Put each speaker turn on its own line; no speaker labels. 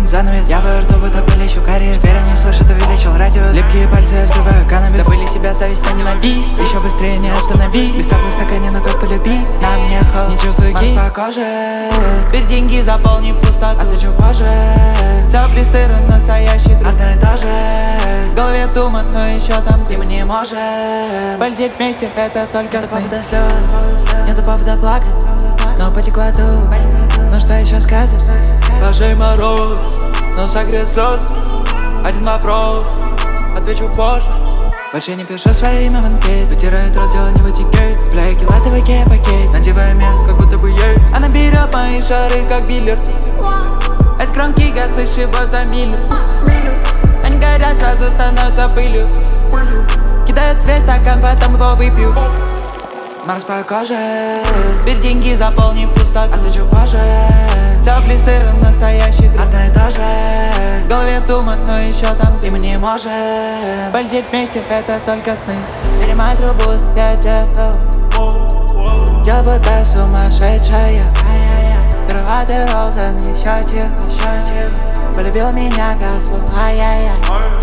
занавес. Я во рту будто пылищу кариес. Теперь они слышат, увеличил радиус. Липкие пальцы, взрываю каннабис. Забыли себя, зависть на ненависть. Еще быстрее не останови. Без тобой в стакане, но как полюби. На мне холод, не чувствую гид. Марс по коже. Теперь деньги заполни пустоту. Отвечу позже. Взял блистеры, настоящий друг. Одно и то же. В голове туман, но еще там ты. Мы не можем полететь вместе, это только сны. Нету повода слез, нету повода плакать. Но потекла тут. Ну что еще сказать?
Ложей мороз, но согрет слез. Один вопрос, отвечу позже.
Больше не пишу свое имя в анкете. Вытирает рот, дело не вытекает. Цепляю килатовый пакет. Надеваю мех, как будто бы есть.
Она берет мои шары, как биллиард. От кромки газ, слышь его за милю. Они горят, сразу становятся пылью. Кидают весь стакан, потом его выпью.
Марс по коже.
Теперь деньги заполни пустоту.
Отвечу позже.
Взял блистеры, настоящий друг.
Одно и то же.
В голове туман, но еще там
и мы не можем
полететь вместе, это только сны. Перемай трубу за 5 часов.
Дело будто сумасшедшая.
Первый розен, еще тихо.
Полюбил меня Господь, ай-яй-яй.